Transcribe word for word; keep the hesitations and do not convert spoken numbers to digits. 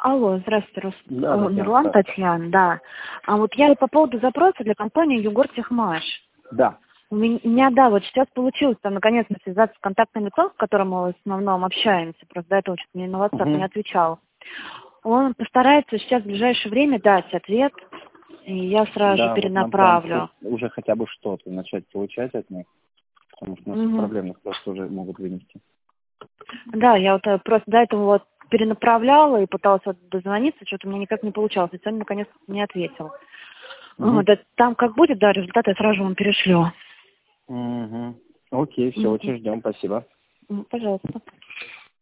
Алло, здравствуйте, Рус... Да, О, Татьяна, Нурлан, да. Татьяна, да. А вот я по поводу запроса для компании Югортехмаш. Да. У меня, да, вот сейчас получилось там наконец-то связаться с контактным лицом, с которым мы в основном общаемся, просто до этого что-то мне на WhatsApp Угу. не отвечал. Он постарается сейчас в ближайшее время дать ответ, и я сразу же Да, вот нам прям перенаправлю. уже хотя бы что-то начать получать от них, потому что наши Угу. проблемы просто уже могут вынести. Да, я вот э, просто до этого вот перенаправляла и пыталась вот дозвониться, что-то у меня никак не получалось, и сегодня наконец не ответил. Угу. Вот, это там как будет, да, результаты я сразу вам перешлю. Угу. Окей, все, Мгм. очень ждем, спасибо. М, Пожалуйста.